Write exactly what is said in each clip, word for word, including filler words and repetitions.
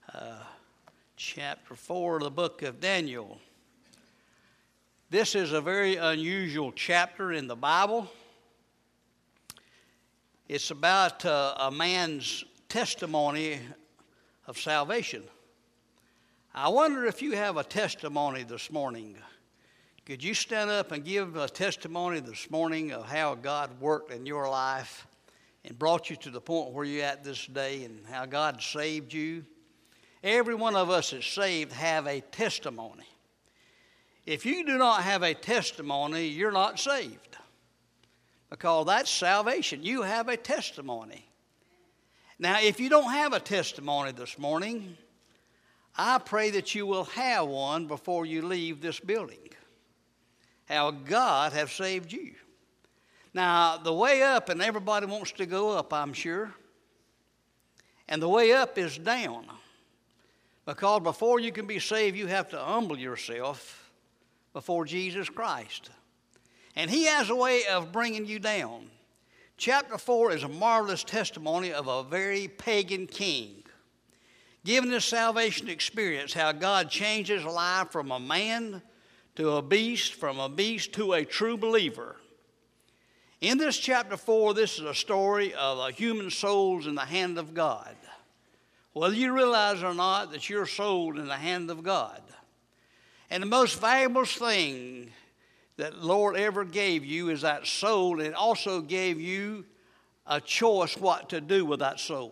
uh, chapter four of the book of Daniel. This is a very unusual chapter in the Bible. It's about uh, a man's testimony of salvation. I wonder if you have a testimony this morning. Could you stand up and give a testimony this morning of how God worked in your life and brought you to the point where you're at this day and how God saved you? Every one of us that's saved have a testimony. If you do not have a testimony, you're not saved, because that's salvation. You have a testimony. Now, if you don't have a testimony this morning, I pray that you will have one before you leave this building. How God has saved you. Now, the way up, and everybody wants to go up, I'm sure. And the way up is down. Because before you can be saved, you have to humble yourself before Jesus Christ. And He has a way of bringing you down. Chapter four is a marvelous testimony of a very pagan king, giving his salvation experience, how God changed his life from a man to a beast, from a beast to a true believer. In this chapter four, this is a story of a human souls in the hand of God. Whether you realize or not that you're sold in the hand of God. And the most valuable thing that the Lord ever gave you is that soul, and it also gave you a choice what to do with that soul.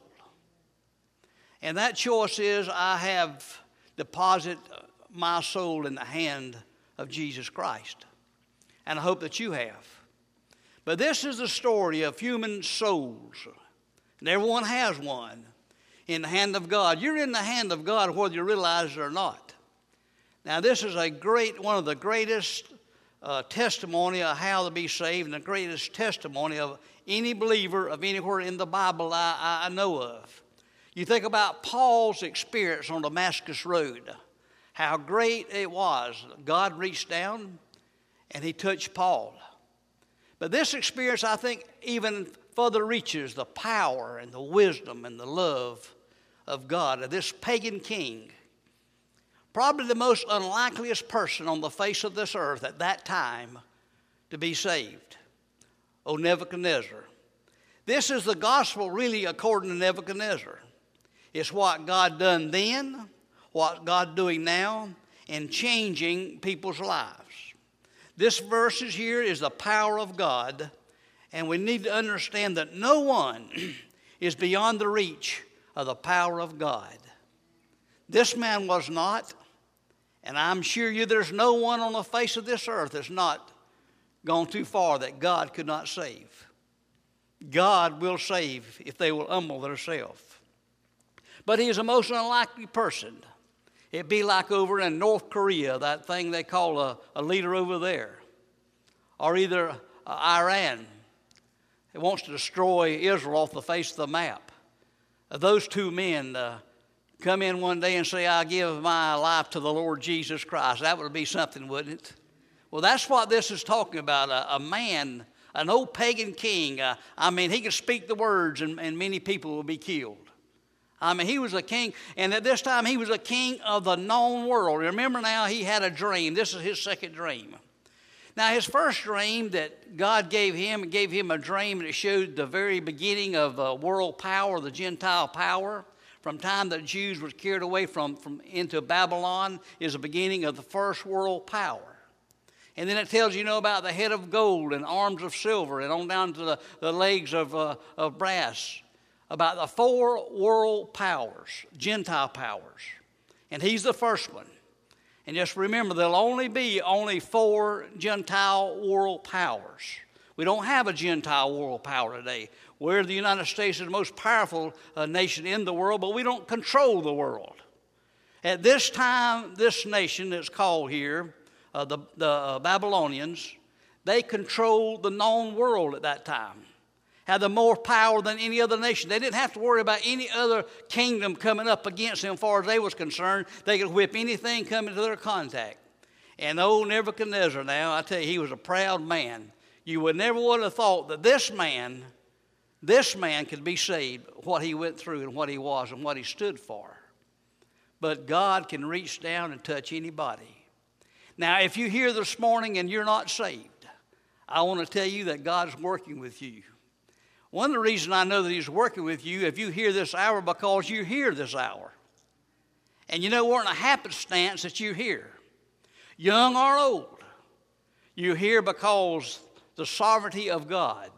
And that choice is, I have deposited my soul in the hand of Jesus Christ. And I hope that you have. But this is the story of human souls. And everyone has one in the hand of God. You're in the hand of God whether you realize it or not. Now, this is a great, one of the greatest uh, testimony of how to be saved, and the greatest testimony of any believer of anywhere in the Bible I, I know of. You think about Paul's experience on Damascus Road, how great it was. God reached down and He touched Paul. But this experience, I think, even further reaches the power and the wisdom and the love of God, of this pagan king. Probably the most unlikeliest person on the face of this earth at that time to be saved. O Nebuchadnezzar. This is the gospel really according to Nebuchadnezzar. It's what God done then, what God doing now, and changing people's lives. This verse here is the power of God, and we need to understand that no one is beyond the reach of the power of God. This man was not, and I'm sure you there's no one on the face of this earth that's not gone too far that God could not save. God will save if they will humble themselves. But he is a most unlikely person. It'd be like over in North Korea, that thing they call a, a leader over there. Or either uh, Iran. It wants to destroy Israel off the face of the map. Uh, those two men uh, come in one day and say, I give my life to the Lord Jesus Christ. That would be something, wouldn't it? Well, that's what this is talking about. A, a man, an old pagan king. Uh, I mean, he could speak the words and, and many people would be killed. I mean, he was a king, and at this time he was a king of the known world. Remember now, he had a dream. This is his second dream. Now, his first dream that God gave him, gave him a dream, and it showed the very beginning of the world power, the Gentile power. From time that the Jews were carried away from, from into Babylon is the beginning of the first world power. And then it tells you, you know, about the head of gold and arms of silver and on down to the, the legs of, uh, of brass. About the four world powers, Gentile powers. And he's the first one. And just remember, there'll only be only four Gentile world powers. We don't have a Gentile world power today. We're the United States is the most powerful uh, nation in the world, but we don't control the world. At this time, this nation that's called here, uh, the, the uh, Babylonians, they controlled the known world at that time. Had the more power than any other nation. They didn't have to worry about any other kingdom coming up against them as far as they was concerned. They could whip anything coming to their contact. And old Nebuchadnezzar now, I tell you, he was a proud man. You would never would have thought that this man, this man could be saved, what he went through and what he was and what he stood for. but God can reach down and touch anybody. Now, if you're here this morning and you're not saved, I want to tell you that God's working with you. One of the reasons I know that he's working with you, if you hear this hour, because you're here this hour. And you know, we're in a happenstance that you're here, young or old. You're here because the sovereignty of God.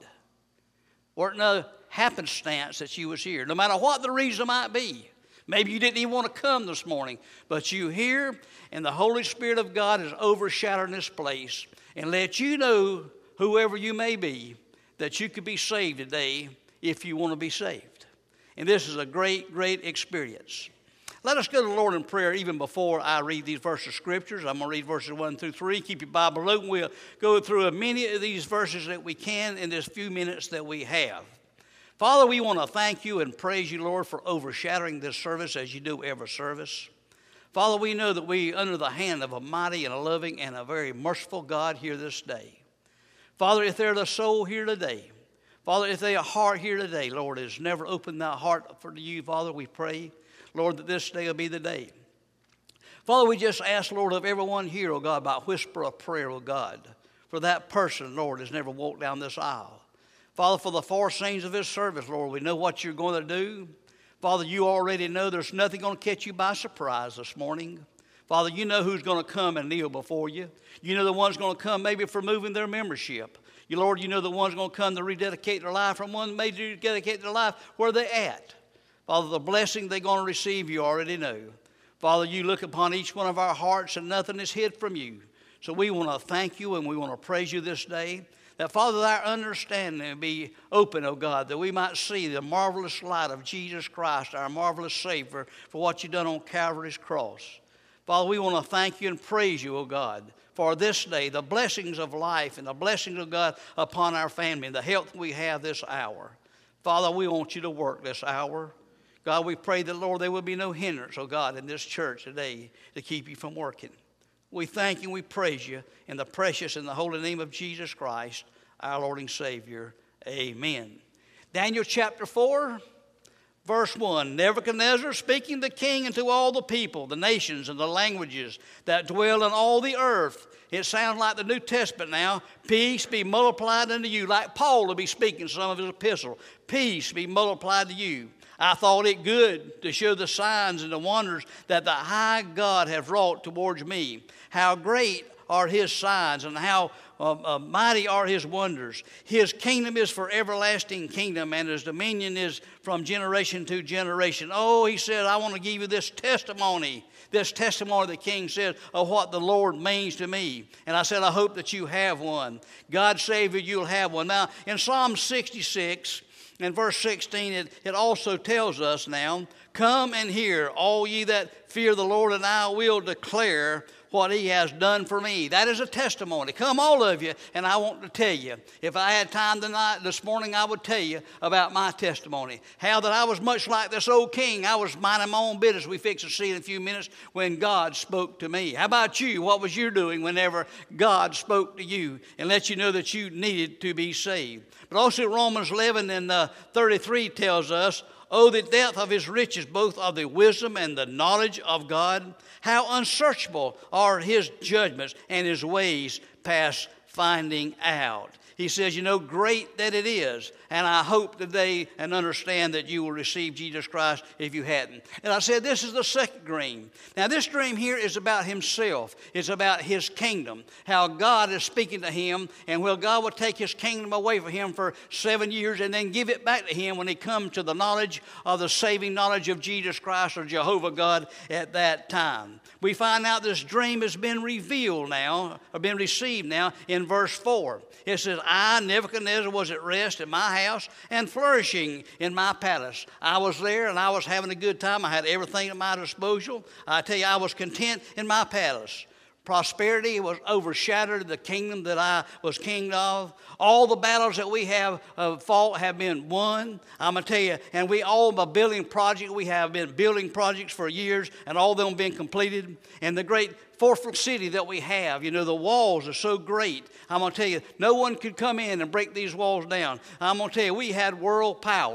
We're in a happenstance that you was here, no matter what the reason might be. Maybe you didn't even want to come this morning, but you here, and the Holy Spirit of God is overshadowing this place and let you know, whoever you may be, that you could be saved today if you want to be saved. And this is a great, great experience. Let us go to the Lord in prayer even before I read these verses of Scriptures. I'm going to read verses one through three. Keep your Bible open. We'll go through as many of these verses that we can in this few minutes that we have. Father, we want to thank you and praise you, Lord, for overshadowing this service as you do every service. Father, we know that we are under the hand of a mighty and a loving and a very merciful God here this day. Father, if there's a soul here today, Father, if there's a heart here today, Lord, has never opened that heart for you, Father, we pray, Lord, that this day will be the day. Father, we just ask, Lord, of everyone here, oh God, by a whisper of prayer, oh God, for that person, Lord, has never walked down this aisle. Father, for the four scenes of this service, Lord, we know what you're going to do. Father, you already know there's nothing going to catch you by surprise this morning. Father, you know who's going to come and kneel before you. You know the one's going to come maybe for moving their membership. You, Lord, you know the one's going to come to rededicate their life from one may rededicate their life where they're at. Father, the blessing they're going to receive, you already know. Father, you look upon each one of our hearts and nothing is hid from you. So we want to thank you and we want to praise you this day. That, Father, our understanding be open, oh God, that we might see the marvelous light of Jesus Christ, our marvelous Savior, for what you've done on Calvary's cross. Father, we want to thank you and praise you, oh God, for this day, the blessings of life and the blessings of God upon our family and the health we have this hour. Father, we want you to work this hour. God, we pray that, Lord, there will be no hindrance, oh God, in this church today to keep you from working. We thank you and we praise you in the precious and the holy name of Jesus Christ, our Lord and Savior. Amen. Daniel chapter four, verse one. Nebuchadnezzar speaking the king unto all the people, the nations and the languages that dwell in all the earth. It sounds like the New Testament now. Peace be multiplied unto you. Like Paul will be speaking some of his epistle. Peace be multiplied to you. I thought it good to show the signs and the wonders that the high God hath wrought towards me. How great are his signs and how uh, uh, mighty are his wonders. His kingdom is for everlasting kingdom, and his dominion is from generation to generation. Oh, he said, I want to give you this testimony. This testimony, the king said, of what the Lord means to me. And I said, I hope that you have one. God save you, you'll have one. Now, in Psalm sixty-six, in verse sixteen, it, it also tells us now, come and hear, all ye that fear the Lord, and I will declare what he has done for me. That is a testimony. Come, all of you, and I want to tell you. If I had time tonight, this morning, I would tell you about my testimony. How that I was much like this old king. I was minding my own business. We fix to see in a few minutes when God spoke to me. How about you? What was you doing whenever God spoke to you and let you know that you needed to be saved? But also Romans eleven and uh, thirty-three tells us, oh, the depth of his riches, both of the wisdom and the knowledge of God. How unsearchable are his judgments and his ways past finding out. He says, you know, great that it is. And I hope today and understand that you will receive Jesus Christ if you hadn't. And I said, this is the second dream. Now, this dream here is about himself. It's about his kingdom. How God is speaking to him. And well, God will take his kingdom away from him for seven years and then give it back to him when he comes to the knowledge of the saving knowledge of Jesus Christ or Jehovah God at that time. We find out this dream has been revealed now, or been received now in verse four. It says, I, Nebuchadnezzar, was at rest in my house and flourishing in my palace. I was there and I was having a good time. I had everything at my disposal. I tell you, I was content in my palace. Prosperity was overshadowed the kingdom that I was king of. All the battles that we have uh, fought have been won. I'm going to tell you, and we all the building project, we have been building projects for years, and all of them been completed. And the great fortress city that we have, you know, the walls are so great. I'm going to tell you, no one could come in and break these walls down. I'm going to tell you, we had world power.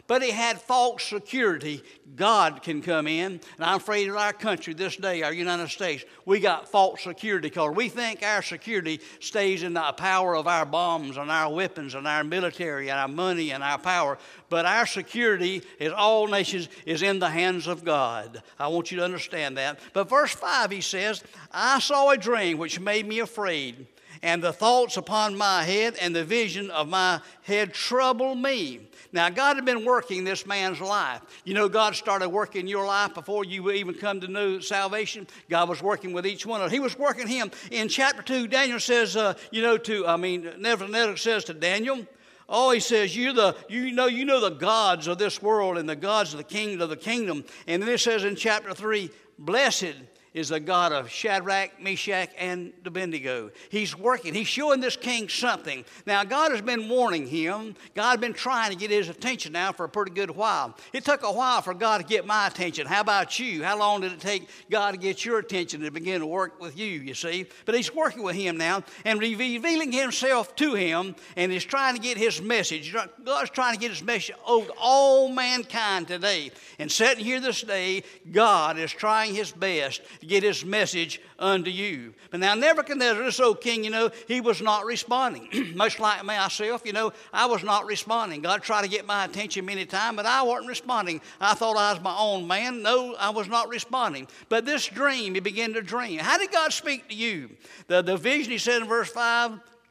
But he had false security. God can come in. And I'm afraid of our country this day, our United States, we got false security because we think our security stays in the power of our bombs and our weapons and our military and our money and our power. But our security, as all nations, is in the hands of God. I want you to understand that. But verse five, he says, I saw a dream which made me afraid, and the thoughts upon my head and the vision of my head troubled me. Now, God had been working this man's life. You know, God started working your life before you even come to know salvation. God was working with each one of them. He was working him. In chapter two, Daniel says, uh, you know, to, I mean, Nebuchadnezzar says to Daniel, oh, he says, you the you know you know the gods of this world and the gods of the kingdom of the kingdom. And then it says in chapter three, blessed is the God of Shadrach, Meshach, and Abednego. He's working. He's showing this king something. Now, God has been warning him. God has been trying to get his attention now for a pretty good while. It took a while for God to get my attention. How about you? How long did it take God to get your attention to begin to work with you, you see? But he's working with him now and revealing himself to him, and he's trying to get his message. God's trying to get his message over to all mankind today. And sitting here this day, God is trying his best to get his message unto you. But now Nebuchadnezzar, this old king, you know, he was not responding. Much like myself, you know, I was not responding. God tried to get my attention many times, but I wasn't responding. I thought I was my own man. No, I was not responding. But this dream, he began to dream. How did God speak to you? The, the vision, he said in verse five,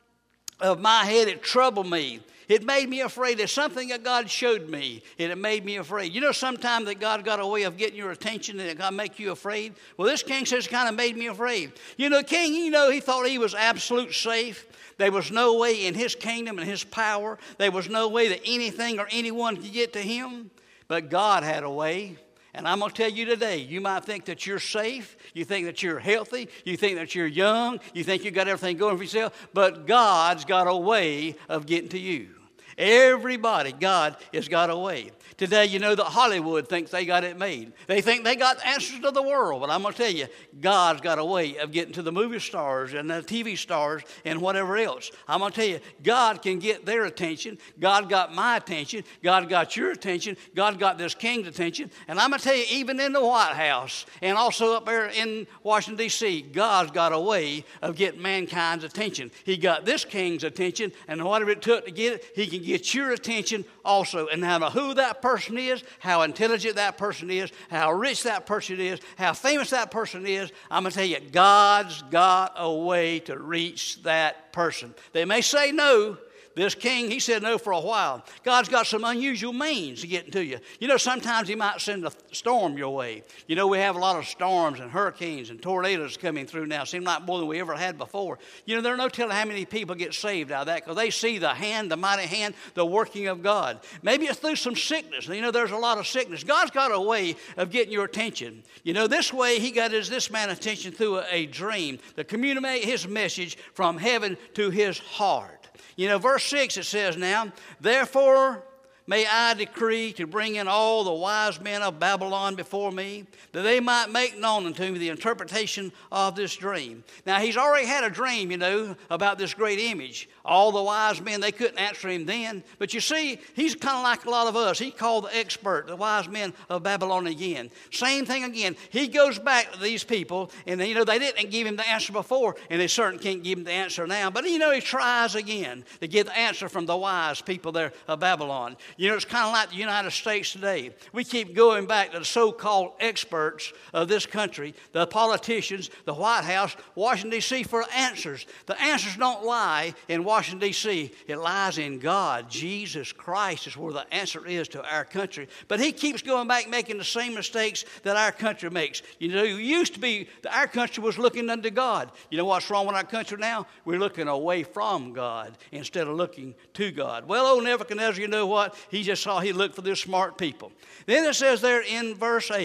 of my head, it troubled me. It made me afraid. There's something that God showed me, and it made me afraid. You know, sometimes that God got a way of getting your attention, and it got to make you afraid. Well, this king says it kind of made me afraid. You know, the king, you know, he thought he was absolute safe. There was no way in his kingdom and his power, there was no way that anything or anyone could get to him. But God had a way. And I'm going to tell you today, you might think that you're safe. You think that you're healthy. You think that you're young. You think you got everything going for yourself. But God's got a way of getting to you. Everybody, God has got a way. Today, you know that Hollywood thinks they got it made. They think they got the answers to the world. But I'm going to tell you, God's got a way of getting to the movie stars and the T V stars and whatever else. I'm going to tell you, God can get their attention. God got my attention. God got your attention. God got this king's attention. And I'm going to tell you, even in the White House and also up there in Washington, D C, God's got a way of getting mankind's attention. He got this king's attention, and whatever it took to get it, he can get your attention also. And now who that person is, how intelligent that person is, how rich that person is, how famous that person is, I'm going to tell you, God's got a way to reach that person. They may say no. This king, he said no for a while. God's got some unusual means to getting to you. You know, sometimes he might send a storm your way. You know, we have a lot of storms and hurricanes and tornadoes coming through now. Seem like more than we ever had before. You know, there's no telling how many people get saved out of that because they see the hand, the mighty hand, the working of God. Maybe it's through some sickness. You know, there's a lot of sickness. God's got a way of getting your attention. You know, this way he got his, this man attention through a, a dream to communicate his message from heaven to his heart. You know, verse six, it says now, therefore may I decree to bring in all the wise men of Babylon before me, that they might make known unto me the interpretation of this dream. Now, he's already had a dream, you know, about this great image. All the wise men, they couldn't answer him then. But you see, he's kind of like a lot of us. He called the expert, the wise men of Babylon again. Same thing again. He goes back to these people, and, you know, they didn't give him the answer before, and they certainly can't give him the answer now. But, you know, he tries again to get the answer from the wise people there of Babylon. You know, it's kind of like the United States today. We keep going back to the so-called experts of this country, the politicians, the White House, Washington, D C for answers. The answers don't lie in Washington, D C It lies in God. Jesus Christ is where the answer is to our country. But he keeps going back making the same mistakes that our country makes. You know, it used to be that our country was looking unto God. You know what's wrong with our country now? We're looking away from God instead of looking to God. Well, old Nebuchadnezzar, you know what? He just saw he looked for these smart people. Then it says there in verse eight,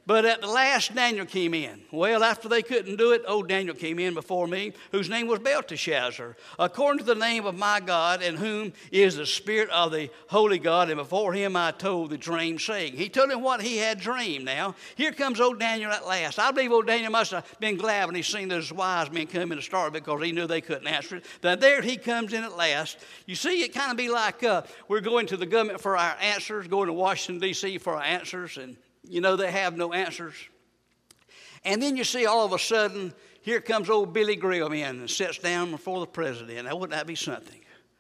But at the last, Daniel came in. Well, after they couldn't do it, old Daniel came in before me, whose name was Belteshazzar, according to the name of my God, in whom is the spirit of the holy God. And before him I told the dream, saying. He told him what he had dreamed. Now, here comes old Daniel at last. I believe old Daniel must have been glad when he seen those wise men come in to start, because he knew they couldn't answer it. Then there he comes in at last. You see, it kind of be like uh, we're going to the government for our answers, going to Washington, D C for our answers, and you know, they have no answers. And then you see all of a sudden, here comes old Billy Graham in and sits down before the president. Now, wouldn't that be something?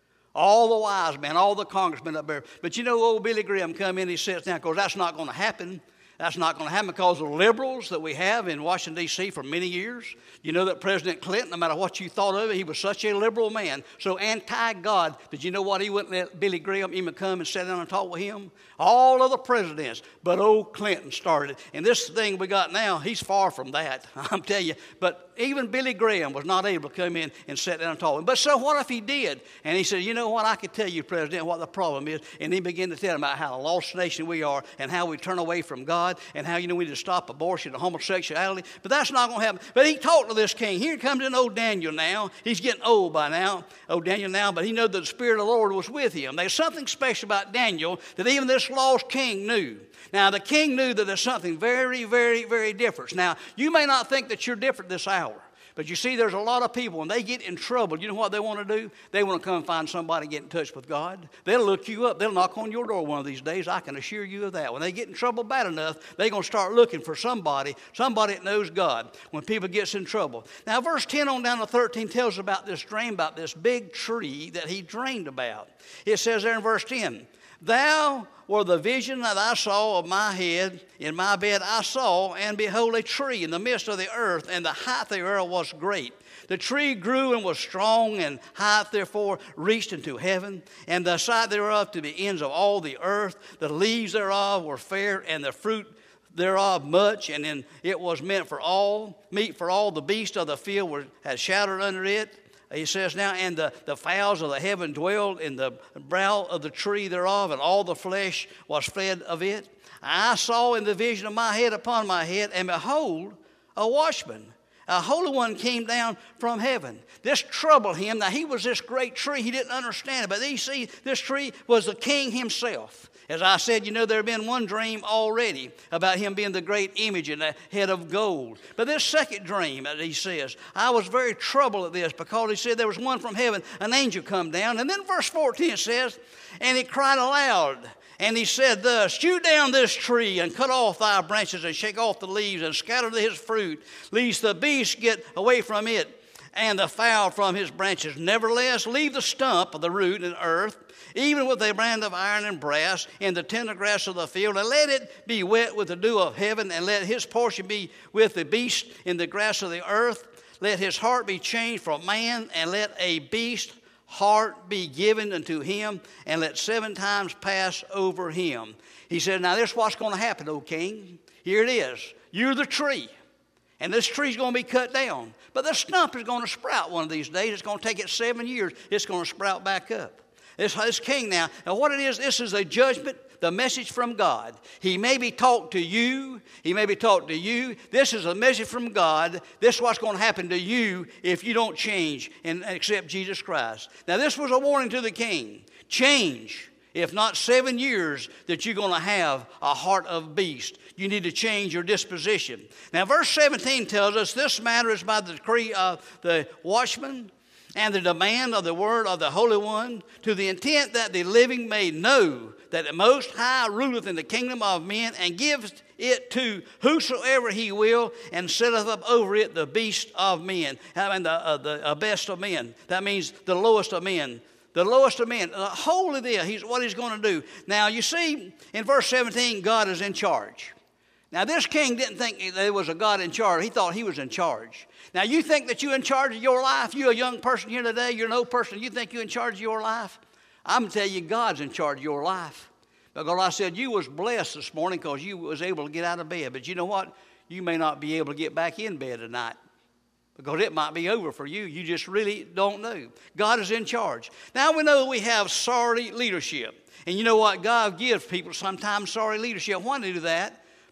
All the wise men, all the congressmen up there. But you know, old Billy Graham come in, he sits down, because that's not going to happen. That's not going to happen because of the liberals that we have in Washington, D C for many years. You know that President Clinton, no matter what you thought of it, he was such a liberal man, so anti-God. Did you know what? He wouldn't let Billy Graham even come and sit down and talk with him. All of the presidents, but old Clinton started. And this thing we got now, he's far from that, I'm telling you. But even Billy Graham was not able to come in and sit down and talk with him. But so what if he did? And he said, you know what, I could tell you, President, what the problem is. And he began to tell him about how a lost nation we are and how we turn away from God and how, you know, we need to stop abortion and homosexuality. But that's not going to happen. But he talked to this king. Here comes in old Daniel now. He's getting old by now, old Daniel now, but he knew that the Spirit of the Lord was with him. There's something special about Daniel that even this lost king knew. Now, the king knew that there's something very, very, very different. Now, you may not think that you're different this hour. But you see, there's a lot of people, when they get in trouble, you know what they want to do? They want to come find somebody and get in touch with God. They'll look you up. They'll knock on your door one of these days. I can assure you of that. When they get in trouble bad enough, they're going to start looking for somebody, somebody that knows God when people gets in trouble. Now, verse ten on down to thirteen tells us about this dream, about this big tree that he dreamed about. It says there in verse ten, thou were the vision that I saw of my head. In my bed I saw, and behold, a tree in the midst of the earth, and the height thereof was great. The tree grew and was strong, and height therefore reached into heaven, and the sight thereof to the ends of all the earth. The leaves thereof were fair, and the fruit thereof much, and then it was meant for all, meat for all the beasts of the field were, had sheltered under it. He says now, and the, the fowls of the heaven dwelled in the brow of the tree thereof, and all the flesh was fed of it. I saw in the vision of my head upon my head, and behold, a watchman, a holy one came down from heaven. This troubled him. Now, he was this great tree. He didn't understand it. But you see, this tree was the king himself. As I said, you know, there had been one dream already about him being the great image and the head of gold. But this second dream, as he says, I was very troubled at this, because he said there was one from heaven, an angel come down. And then verse fourteen says, and he cried aloud, and he said thus, hew down this tree and cut off thy branches and shake off the leaves and scatter his fruit, lest the beasts get away from it and the fowl from his branches. Nevertheless, leave the stump of the root in earth, even with a brand of iron and brass, in the tender grass of the field, and let it be wet with the dew of heaven, and let his portion be with the beast in the grass of the earth. Let his heart be changed from man, and let a beast heart be given unto him, and let seven times pass over him. He said, now this is what's going to happen, O king. Here it is. You're the tree, and this tree's going to be cut down. But the stump is going to sprout one of these days. It's going to take it seven years. It's going to sprout back up. This, this king now, now what it is, this is a judgment, the message from God. He may be taught to you. He may be taught to you. This is a message from God. This is what's going to happen to you if you don't change and accept Jesus Christ. Now, this was a warning to the king. Change. If not seven years, that you're going to have a heart of beast. You need to change your disposition. Now, verse seventeen tells us this matter is by the decree of the watchman and the demand of the word of the Holy One, to the intent that the living may know that the Most High ruleth in the kingdom of men, and giveth it to whosoever he will, and setteth up over it the beast of men. I mean, the, uh, the uh, best of men. That means the lowest of men. The lowest of men. Uh, holy there, he's what he's going to do. Now, you see, in verse seventeen, God is in charge. Now, this king didn't think there was a God in charge. He thought he was in charge. Now, you think that you're in charge of your life? You're a young person here today. You're an old person. You think you're in charge of your life? I'm going to tell you, God's in charge of your life. Because I said you was blessed this morning because you was able to get out of bed. But you know what? You may not be able to get back in bed tonight. Because it might be over for you. You just really don't know. God is in charge. Now we know we have sorry leadership. And you know what? God gives people sometimes sorry leadership. Why do they do that?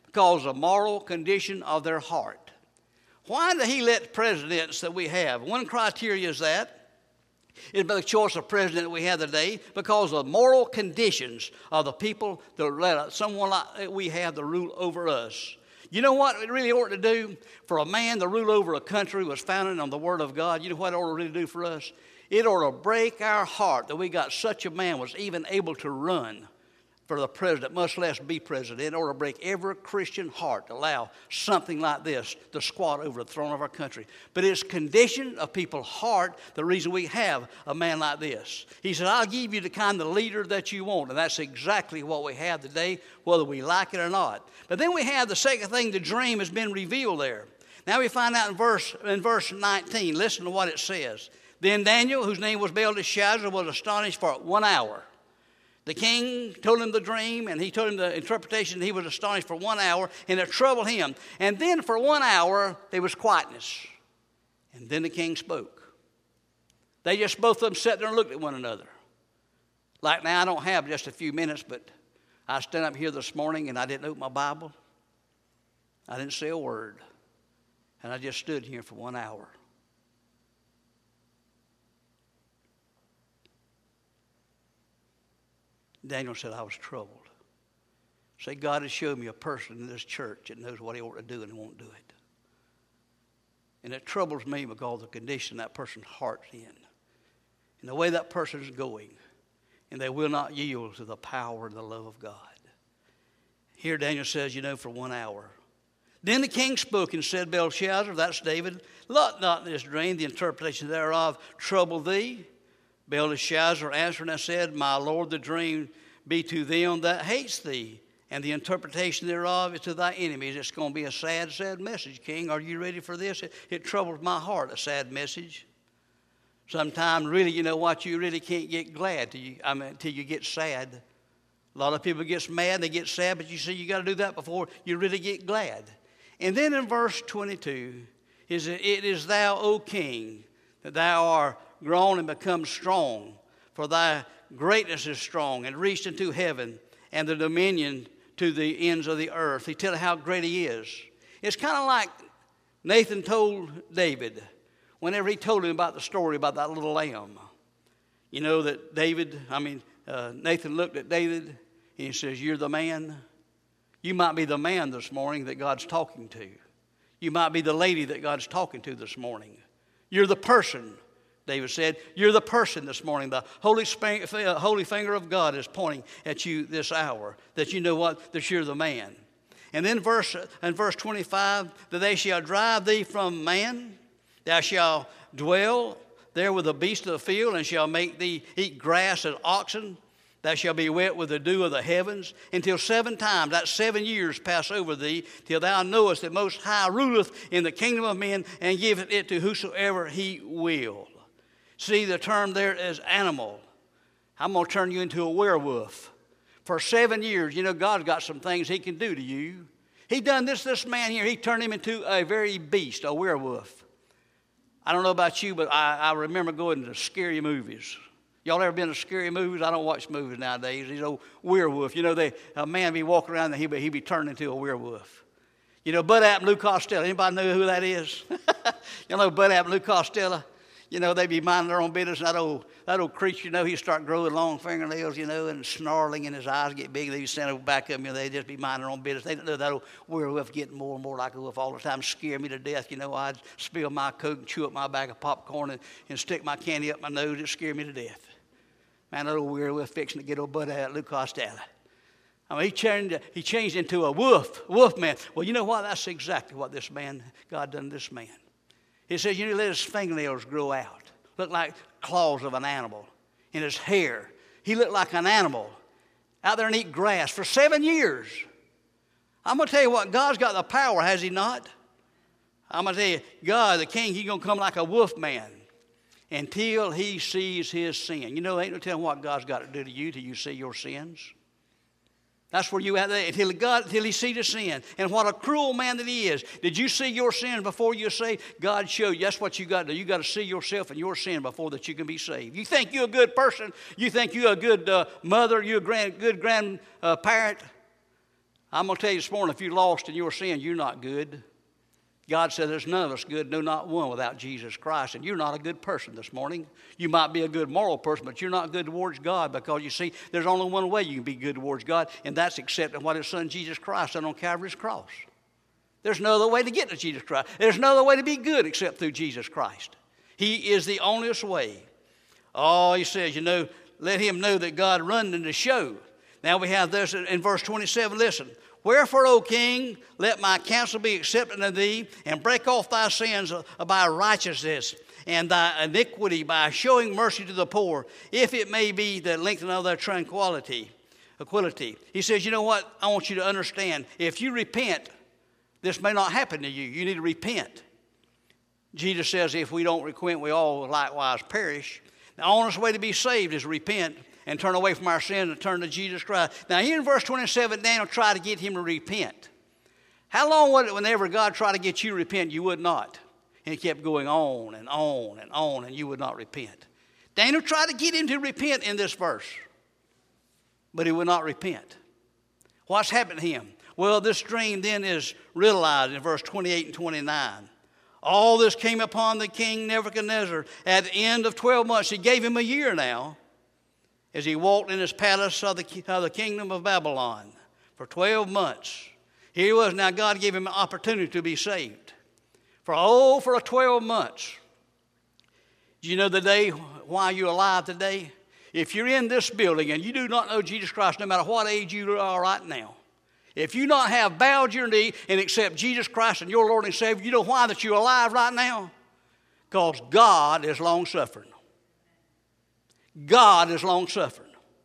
because of the moral condition of their heart. Why did he let presidents that we have? One criteria is that. It's by the choice of president that we have today because of moral conditions of the people that let someone like we have to rule over us. You know what it really ought to do? For a man to rule over a country was founded on the Word of God. You know what it ought to really do for us? It ought to break our heart that we got such a man was even able to run for the president, much less be president. It ought to break every Christian heart to allow something like this to squat over the throne of our country. But it's condition of people's heart the reason we have a man like this. He said, I'll give you the kind of leader that you want. And that's exactly what we have today, whether we like it or not. But then we have the second thing, the dream has been revealed there. Now we find out in verse, in verse nineteen, listen to what it says. Then Daniel, whose name was Belteshazzar, was astonished for one hour. The king told him the dream, and he told him the interpretation, and he was astonished for one hour, and it troubled him. And then for one hour, there was quietness. And then the king spoke. They just, both of them sat there and looked at one another. Like now, I don't have just a few minutes, but I stood up here this morning, and I didn't open my Bible. I didn't say a word. And I just stood here for one hour. Daniel said, I was troubled. Say, God has showed me a person in this church that knows what he ought to do and he won't do it. And it troubles me because of the condition that person's heart's in. And the way that person's going. And they will not yield to the power and the love of God. Here Daniel says, you know, for one hour. Then the king spoke and said, Belshazzar, that's David, let not this dream, the interpretation thereof, trouble thee. Belteshazzar answered and said, my lord, the dream be to them that hates thee, and the interpretation thereof is to thy enemies. It's going to be a sad, sad message, king. Are you ready for this? It, it troubles my heart, a sad message. Sometimes, really, you know what, you really can't get glad till you, I mean, till you get sad. A lot of people get mad, they get sad, but you see, you got to do that before you really get glad. And then in verse twenty-two, is it is thou, O king, that thou art grown and become strong, for thy greatness is strong, and reached into heaven, and the dominion to the ends of the earth. He tells how great he is. It's kind of like Nathan told David, whenever he told him about the story about that little lamb. You know that David, I mean, uh, Nathan looked at David, and he says, you're the man. You might be the man this morning that God's talking to. You might be the lady that God's talking to this morning. You're the person. David said, you're the person this morning. The holy, sp- holy finger of God is pointing at you this hour, that you know what, that you're the man. And then verse, in verse twenty-five, that they shall drive thee from man, thou shalt dwell there with the beasts of the field, and shall make thee eat grass as oxen. Thou shalt be wet with the dew of the heavens, until seven times, that seven years pass over thee, till thou knowest that Most High ruleth in the kingdom of men, and giveth it to whosoever he will. See, the term there is animal. I'm going to turn you into a werewolf. For seven years, you know, God's got some things he can do to you. He done this, this man here, he turned him into a very beast, a werewolf. I don't know about you, but I, I remember going to scary movies. Y'all ever been to scary movies? I don't watch movies nowadays. These old werewolf. You know, they, a man be walking around and he'd be, he'd be turned into a werewolf. You know, Bud App and Lou Costello. Anybody know who that is? You know Bud App and Lou Costello? You know, they be minding their own business. That old, that old creature, you know, he'd start growing long fingernails, you know, and snarling, and his eyes get big. They'd stand over back of him, you know, they'd just be minding their own business. They didn't know that old werewolf getting more and more like a wolf all the time, scare me to death. You know, I'd spill my Coke and chew up my bag of popcorn and, and stick my candy up my nose. It'd scare me to death. Man, that old werewolf fixing to get old Bud out, Lou Costello. I mean, he changed, he changed into a wolf, wolf man. Well, you know what? That's exactly what this man, God done to this man. He says, you know, let his fingernails grow out. Looked like claws of an animal. In his hair, he looked like an animal. Out there and eat grass for seven years. I'm going to tell you what, God's got the power, has he not? I'm going to tell you, God, the king, he's going to come like a wolf man until he sees his sin. You know, ain't no telling what God's got to do to you till you see your sins. That's where you at there until God, until he sees the sin. And what a cruel man that he is. Did you see your sin before you saved? God showed you. That's what you got to do. You got to see yourself and your sin before that you can be saved. You think you're a good person. You think you're a good uh, mother. You're a grand, good grandparent. Uh, I'm going to tell you this morning, if you're lost in your sin, you're not good. God said there's none of us good, no, not one, without Jesus Christ. And you're not a good person this morning. You might be a good moral person, but you're not good towards God, because you see, there's only one way you can be good towards God, and that's accepting what His Son Jesus Christ done on Calvary's cross. There's no other way to get to Jesus Christ. There's no other way to be good except through Jesus Christ. He is the onlyest way. Oh, He says, you know, let him know that God run in the show. Now we have this in verse twenty-seven. Listen. Wherefore, O king, let my counsel be accepted unto thee, and break off thy sins by righteousness, and thy iniquity by showing mercy to the poor, if it may be the lengthening of their tranquility. Equality. He says, you know what? I want you to understand. If you repent, this may not happen to you. You need to repent. Jesus says, if we don't repent, we all likewise perish. The honest way to be saved is repent and turn away from our sin and turn to Jesus Christ. Now, here in verse twenty-seven, Daniel tried to get him to repent. How long was it whenever God tried to get you to repent, you would not? And He kept going on and on and on, and you would not repent. Daniel tried to get him to repent in this verse, but he would not repent. What's happened to him? Well, this dream then is realized in verse twenty-eight and twenty-nine. All this came upon the king Nebuchadnezzar at the end of twelve months. He gave him a year now, as he walked in his palace of the, of the kingdom of Babylon for twelve months. Here he was. Now God gave him an opportunity to be saved. For oh, for twelve months. Do you know the day why you're alive today? If you're in this building and you do not know Jesus Christ, no matter what age you are right now, if you not have bowed your knee and accept Jesus Christ and your Lord and Savior, you know why that you're alive right now? Because God is long-suffering. God is long-suffering.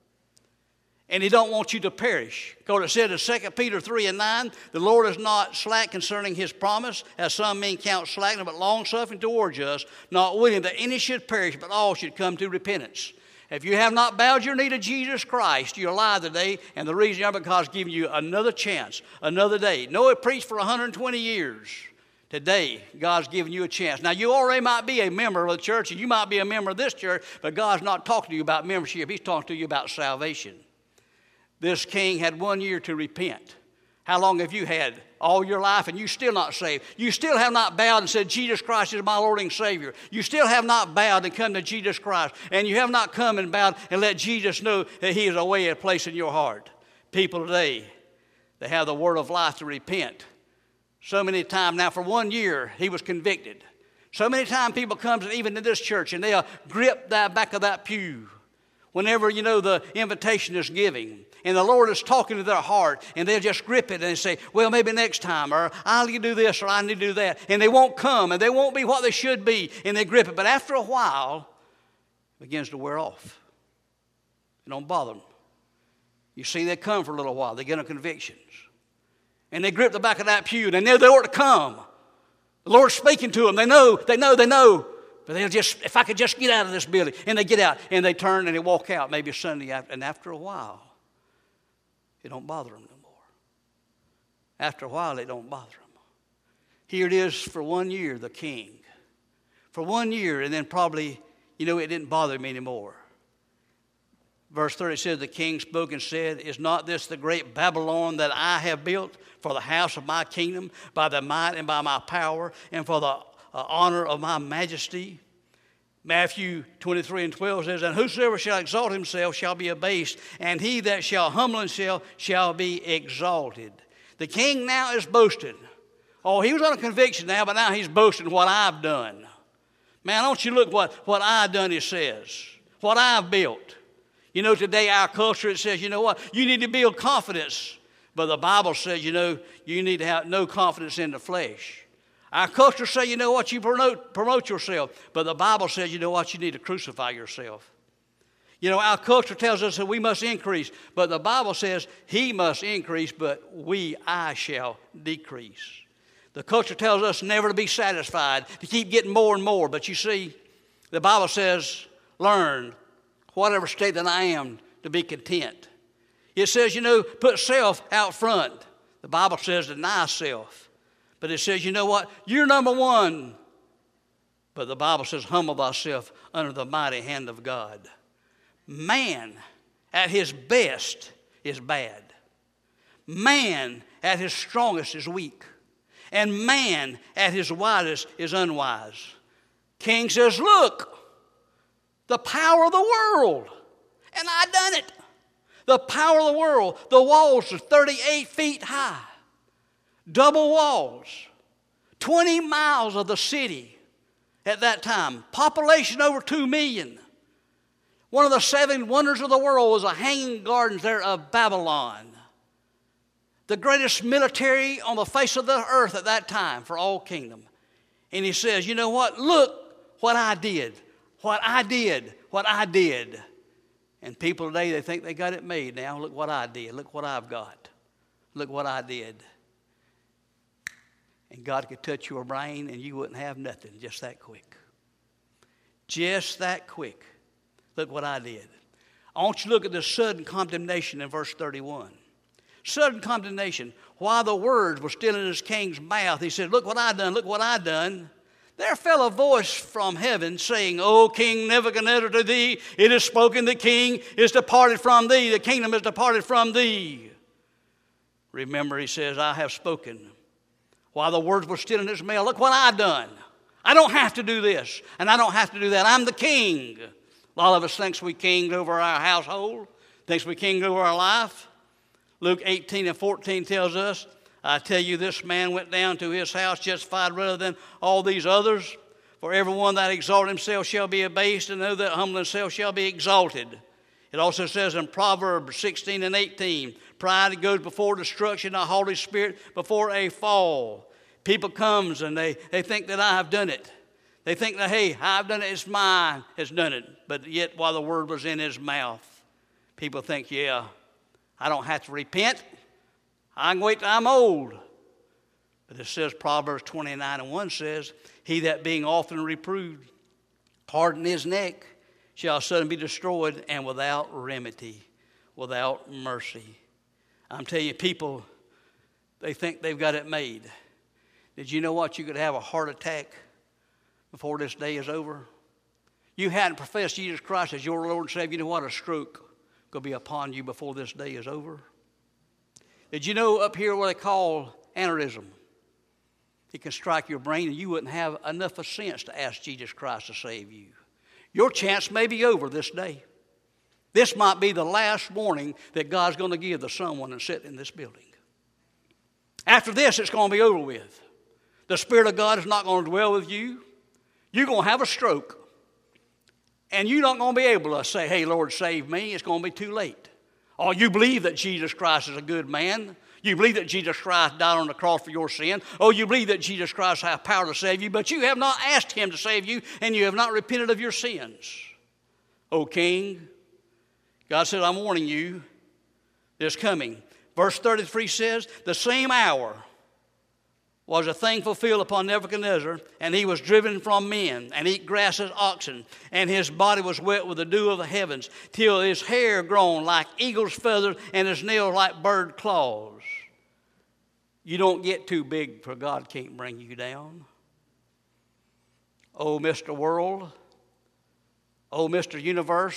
And He don't want you to perish. Because it said in Second Peter three and nine, the Lord is not slack concerning His promise, as some men count slackness, but long-suffering towards us, not willing that any should perish, but all should come to repentance. If you have not bowed your knee to Jesus Christ, you're alive today, and the reason you are because He's giving you another chance, another day. Noah preached for one hundred twenty years. Today, God's giving you a chance. Now, you already might be a member of the church, and you might be a member of this church, but God's not talking to you about membership. He's talking to you about salvation. This king had one year to repent. How long have you had? All your life, and you still not saved. You still have not bowed and said, Jesus Christ is my Lord and Savior. You still have not bowed and come to Jesus Christ. And you have not come and bowed and let Jesus know that He is a way and a place in your heart. People today, they have the word of life to repent. So many times, now for one year, he was convicted. So many times people come to, even to this church, and they'll grip that back of that pew whenever, you know, the invitation is giving. And the Lord is talking to their heart, and they'll just grip it and they say, well, maybe next time, or I'll do this, or I need to do that. And they won't come, and they won't be what they should be, and they grip it. But after a while, it begins to wear off. It don't bother them. You see, they come for a little while. They get on convictions. And they grip the back of that pew, and they know they ought to come. The Lord's speaking to them. They know, they know, they know. But they'll just, if I could just get out of this building. And they get out, and they turn, and they walk out, maybe Sunday after. And after a while, it don't bother them no more. After a while, it don't bother them. Here it is for one year, the king. For one year, and then probably, you know, it didn't bother him anymore. Verse thirty says, the king spoke and said, is not this the great Babylon that I have built for the house of my kingdom, by the might and by my power, and for the uh, honor of my majesty? Matthew twenty-three and twelve says, and whosoever shall exalt himself shall be abased, and he that shall humble himself shall be exalted. The king now is boasting. Oh, he was on a conviction now, but now he's boasting what I've done. Man, don't you look what, what I've done, it says. What I've built. You know, today our culture, it says, you know what? You need to build confidence. But the Bible says, you know, you need to have no confidence in the flesh. Our culture say, you know what, you promote, promote yourself. But the Bible says, you know what, you need to crucify yourself. You know, our culture tells us that we must increase. But the Bible says he must increase, but we, I shall decrease. The culture tells us never to be satisfied, to keep getting more and more. But you see, the Bible says, learn, whatever state that I am, to be content. It says, you know, put self out front. The Bible says deny self. But it says, you know what? You're number one. But the Bible says, humble thyself under the mighty hand of God. Man, at his best, is bad. Man at his strongest is weak, and man at his wisest is unwise. King says, look, the power of the world, and I done it. The power of the world. The walls are thirty-eight feet high, double walls, twenty miles of the city at that time, population over two million. One of the seven wonders of the world was the hanging gardens there of Babylon. The greatest military on the face of the earth at that time for all kingdom. And he says, you know what? Look what I did. What I did. What I did. And people today, they think they got it made now. Look what I did. Look what I've got. Look what I did. And God could touch your brain and you wouldn't have nothing just that quick. Just that quick. Look what I did. I want you to look at the sudden condemnation in verse thirty-one. Sudden condemnation. While the words were still in his king's mouth, he said, look what I done, look what I done. There fell a voice from heaven saying, O King Nebuchadnezzar, to thee it is spoken, the king is departed from thee, the kingdom is departed from thee. Remember, he says, I have spoken. While the words were still in his mouth, look what I done. I don't have to do this, and I don't have to do that. I'm the king. A lot of us thinks we kinged over our household, thinks we kinged over our life. Luke eighteen and fourteen tells us, I tell you, this man went down to his house justified rather than all these others. For everyone that exalted himself shall be abased, and those that humble himself shall be exalted. It also says in Proverbs sixteen and eighteen, pride goes before destruction, a haughty spirit before a fall. People comes and they, they think that I have done it. They think that, hey, I've done it, it's mine, has done it. But yet while the word was in his mouth, people think, yeah, I don't have to repent. I can wait till I'm old. But it says, Proverbs twenty-nine and one says, he that being often reproved, harden his neck, shall suddenly be destroyed, and without remedy, without mercy. I'm telling you, people, they think they've got it made. Did you know what? You could have a heart attack before this day is over. You hadn't professed Jesus Christ as your Lord and Savior. You know what? A stroke will be upon you before this day is over. Did you know up here what they call aneurysm? It can strike your brain and you wouldn't have enough of sense to ask Jesus Christ to save you. Your chance may be over this day. This might be the last warning that God's going to give to someone that's sitting in this building. After this, it's going to be over with. The Spirit of God is not going to dwell with you. You're going to have a stroke. And you're not going to be able to say, hey, Lord, save me. It's going to be too late. Or you believe that Jesus Christ is a good man. You believe that Jesus Christ died on the cross for your sin. Oh, you believe that Jesus Christ has power to save you, but you have not asked him to save you, and you have not repented of your sins. O King, God said, I'm warning you, there's coming. Verse thirty-three says, the same hour was a thing fulfilled upon Nebuchadnezzar, and he was driven from men, and eat grass as oxen, and his body was wet with the dew of the heavens, till his hair grown like eagle's feathers, and his nails like bird claws. You don't get too big for God can't bring you down. Oh, Mister World. Oh, Mister Universe.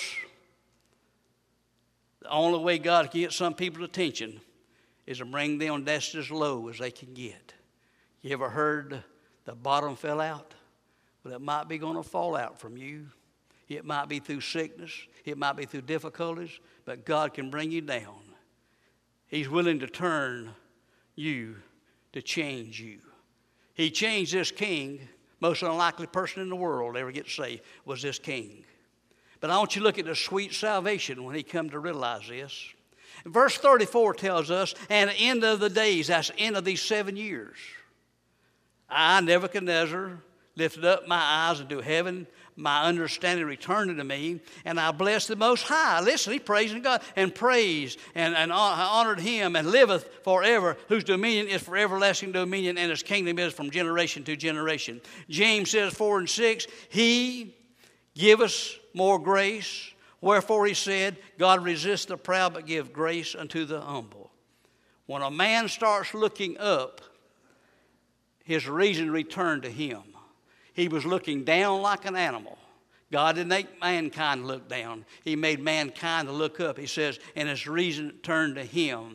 The only way God can get some people's attention is to bring them just as low as they can get. You ever heard the bottom fell out? Well, it might be going to fall out from you. It might be through sickness. It might be through difficulties. But God can bring you down. He's willing to turn you to change you. He changed this king. Most unlikely person in the world to ever get saved was this king. But I want you to look at the sweet salvation when he come to realize this. Verse thirty-four tells us, and at the end of the days, that's the end of these seven years, I, Nebuchadnezzar, lifted up my eyes into heaven. My understanding returned unto me, and I blessed the Most High. Listen, he praising God and praised and, and honored him and liveth forever, whose dominion is for everlasting dominion, and his kingdom is from generation to generation. James says four and six, he giveth more grace. Wherefore he said, God resists the proud, but give grace unto the humble. When a man starts looking up, his reason returned to him. He was looking down like an animal. God didn't make mankind look down. He made mankind to look up. He says, and his reason turned to him.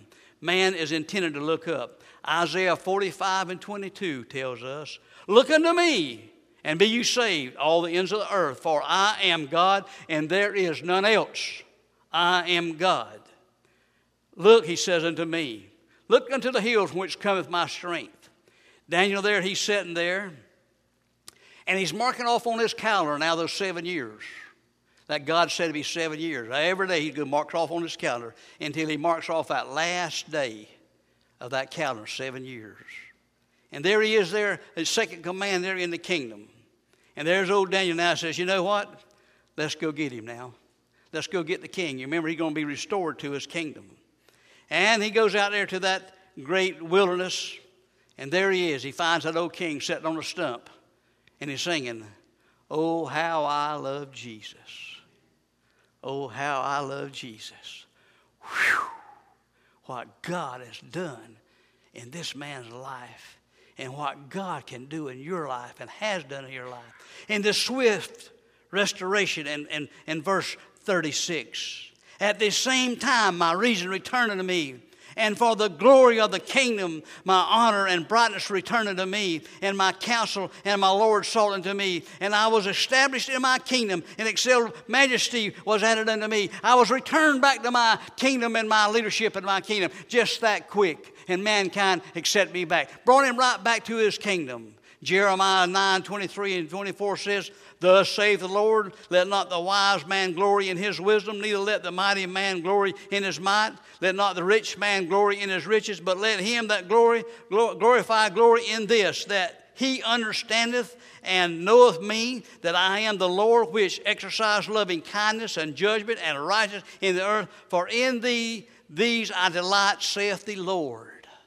man is intended to look up. Isaiah forty-five and twenty-two tells us, look unto me, and be you saved, all the ends of the earth, for I am God, and there is none else. I am God. Look, he says unto me, look unto the hills from which cometh my strength. Daniel there, he's sitting there, and he's marking off on his calendar now those seven years. That God said to be seven years. Every day he's going to mark off on his calendar until he marks off that last day of that calendar, seven years. And there he is there, his second command there in the kingdom. And there's old Daniel now says, you know what? Let's go get him now. Let's go get the king. You remember, he's going to be restored to his kingdom. And he goes out there to that great wilderness, and there he is. He finds that old king sitting on a stump, and he's singing, oh, how I love Jesus. Oh, how I love Jesus. Whew. What God has done in this man's life, and what God can do in your life and has done in your life. In the swift restoration in, in, in verse thirty-six. At the same time my reason returned unto me, and for the glory of the kingdom my honor and brightness returned unto me, and my counsel and my Lord sought unto me. And I was established in my kingdom, and excelled majesty was added unto me. I was returned back to my kingdom and my leadership in my kingdom just that quick. And mankind accepted me back. Brought him right back to his kingdom. Jeremiah nine, twenty-three and twenty-four says, thus saith the Lord, let not the wise man glory in his wisdom, neither let the mighty man glory in his might. Let not the rich man glory in his riches, but let him that glory glorify glory in this, that he understandeth and knoweth me, that I am the Lord, which exercise loving kindness and judgment and righteousness in the earth. For in thee these I delight, saith the Lord.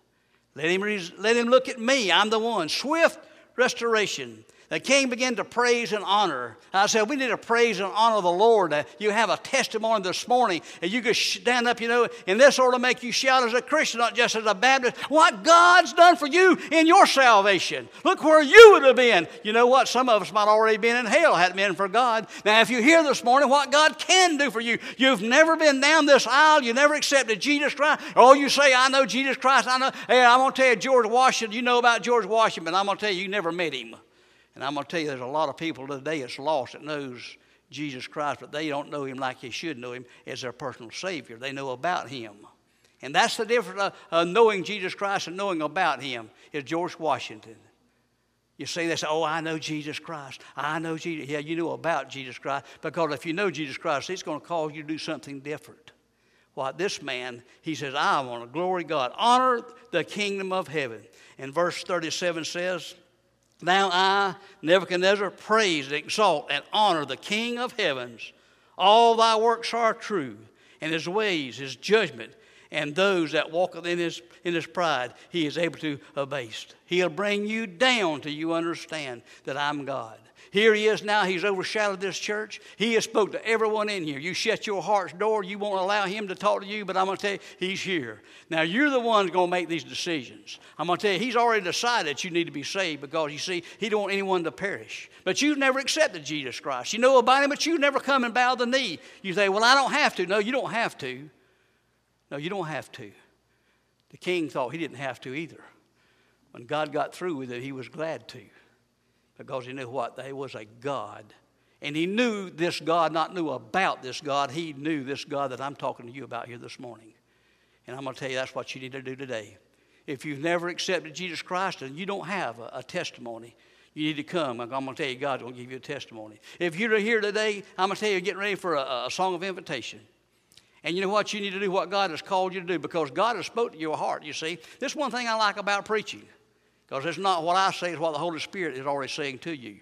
Let him, let him look at me. I'm the one. Swift restoration. The king began to praise and honor. I said, we need to praise and honor the Lord. Uh, you have a testimony this morning, and you could stand up, you know, and this ought to make you shout as a Christian, not just as a Baptist, what God's done for you in your salvation. Look where you would have been. You know what? Some of us might already been in hell had it been for God. Now, if you hear this morning what God can do for you, you've never been down this aisle, you never accepted Jesus Christ. Oh, you say, I know Jesus Christ. I know. Hey, I'm going to tell you, George Washington, you know about George Washington, but I'm going to tell you, you never met him. And I'm going to tell you, there's a lot of people today that's lost that knows Jesus Christ, but they don't know him like they should know him as their personal Savior. They know about him. And that's the difference of uh, knowing Jesus Christ and knowing about him is George Washington. You say this, oh, I know Jesus Christ. I know Jesus. Yeah, you know about Jesus Christ, because if you know Jesus Christ, he's going to cause you to do something different. Well, this man, he says, I want to glory God. Honor the kingdom of heaven. And verse thirty-seven says, now I, Nebuchadnezzar, praise, exalt, and honor the King of heavens. All thy works are true, and his ways, his judgment, and those that walk in his, in his pride, he is able to abase. He'll bring you down till you understand that I'm God. Here he is now. He's overshadowed this church. He has spoke to everyone in here. You shut your heart's door. You won't allow him to talk to you, but I'm going to tell you, he's here. Now, you're the ones going to make these decisions. I'm going to tell you, he's already decided that you need to be saved because, you see, he don't want anyone to perish. But you've never accepted Jesus Christ. You know about him, but you've never come and bowed the knee. You say, well, I don't have to. No, you don't have to. No, you don't have to. The king thought he didn't have to either. When God got through with it, he was glad to. Because he knew what? There was a God. And he knew this God, not knew about this God. He knew this God that I'm talking to you about here this morning. And I'm going to tell you that's what you need to do today. If you've never accepted Jesus Christ and you don't have a, a testimony, you need to come. I'm going to tell you God's going to give you a testimony. If you're here today, I'm going to tell you getting ready for a, a song of invitation. And you know what? You need to do what God has called you to do because God has spoke to your heart, you see. This is one thing I like about preaching. Because it's not what I say, it's what the Holy Spirit is already saying to you.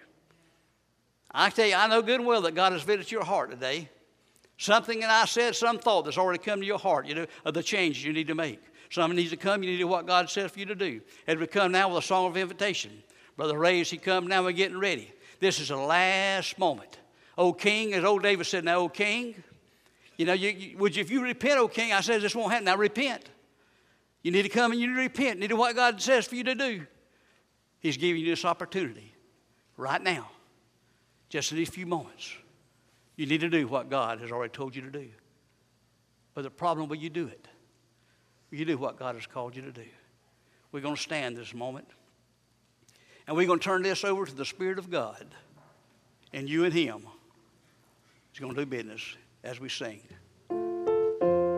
I tell you, I know good and well that God has visited your heart today. Something that I said, some thought that's already come to your heart, you know, of the changes you need to make. Something needs to come, you need to do what God says for you to do. As we come now with a song of invitation. Brother Ray, as he comes now, we're getting ready. This is the last moment. O King, as old David said, now, O King, you know, you, you, would you, if you repent, O King, I said this won't happen. Now repent. You need to come and you need to repent. You need to do what God says for you to do. He's giving you this opportunity right now, just in these few moments. You need to do what God has already told you to do. But the problem, will you do it? will you do what God has called you to do? We're going to stand this moment. And we're going to turn this over to the Spirit of God. And you and Him is going to do business as we sing.